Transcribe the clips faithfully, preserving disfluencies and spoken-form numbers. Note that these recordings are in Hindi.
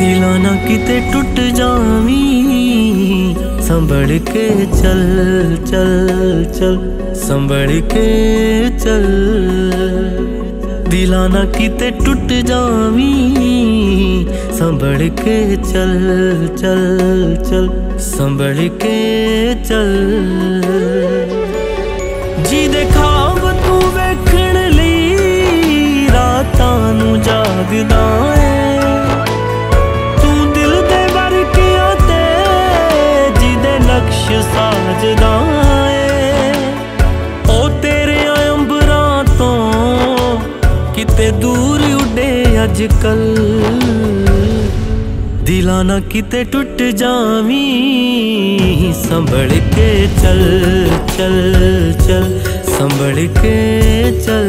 दिला ना किते टुट जावी, संभल के चल चल चल, संभल के चल। दिला ना किते टुट जावी, संभल के चल चल चल, संभल के चल। जी दे ख्वाब तू वेखण लई रातां नूं जागदा है, तू दिल दे वरकियां ते जिदे नक्श साजदा है। ओ तेरे अंबरां तों किते दूर उडे अजकल, दिला ना किते टुट जावी, संभल के चल चल चल, संभल के चल।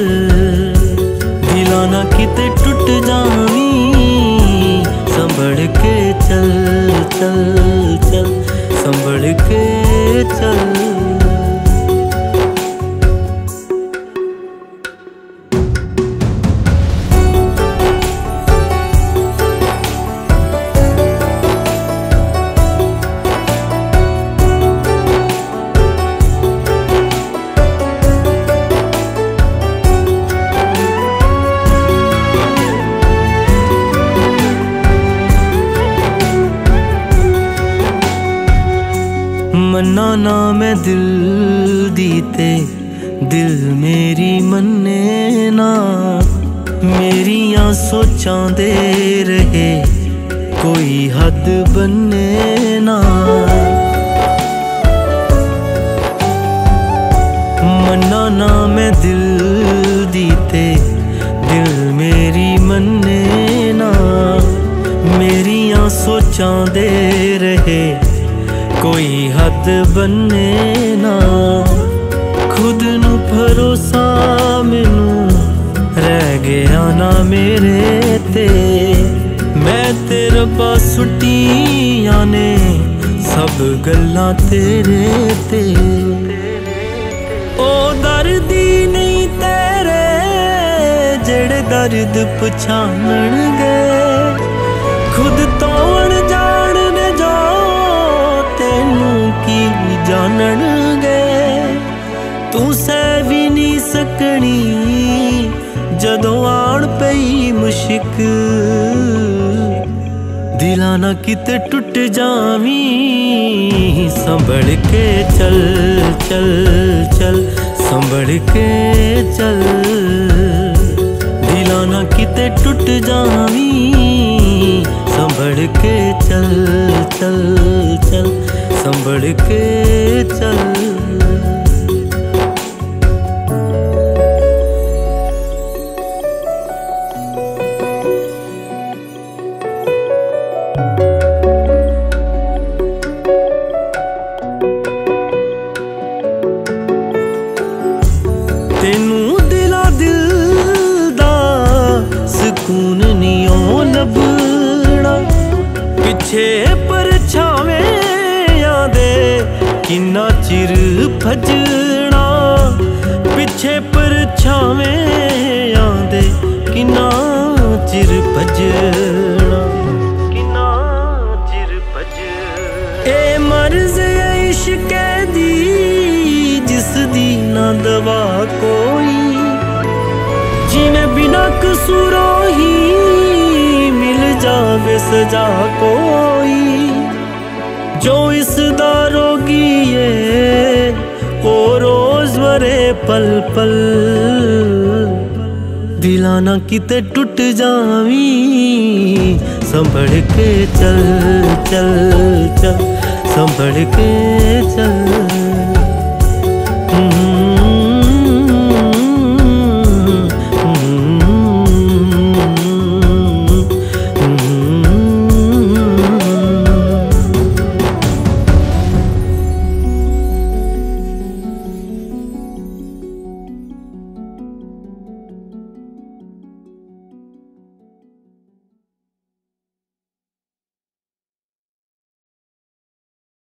दिला ना किते टुट जावी, संभल के चल चल चल, संभल के चल। मन्ना ना मैं दिल दीते, दिल मेरी मन्ने ना, मेरियां सोचां दे रहे कोई हद बन्ने ना। मन्ना ना मैं दिल दीते, दिल मेरी मन्ने ना, मेरियां सोचां दे रहे कोई हद बन्ने ना। खुद नू भरोसा मैनू रह गया ना मेरे ते, मैं ते रब्बा सुटियां ने सब गल्लां तेरे ते। ओ दर्दी नहीं तेरे जेड़े दर्द पछाणनगे, खुद तो अनजान ने जो तेनू की जाननगे। तू सह भी नहीं सकनी जदों आण पई मुश्किल, दिला ना किते टुट जावी, संभल के चल चल चल, संभल के चल। दिला ना किते टुट जावी, संभल के चल चल चल, संभल के चल। तेनू दिला दिल दा सुकून नहीं ओ लभना, पिछे परछावें आंदे किन्ना चिर भजना। पिछे परछावें आंदे किन्ना चिर भजना, किन्ना चिर भजना। ए मर्ज़ ए इश्क दी जिस दी ना दवा कोई, जिन्हें बिना कसूरों ही मिल जावे सजा कोई। जो इस दा रोगी है ओ रोज मरे पल पल, दिला ना किते टुट जावी, संभल के चल चल चल, संभल के चल।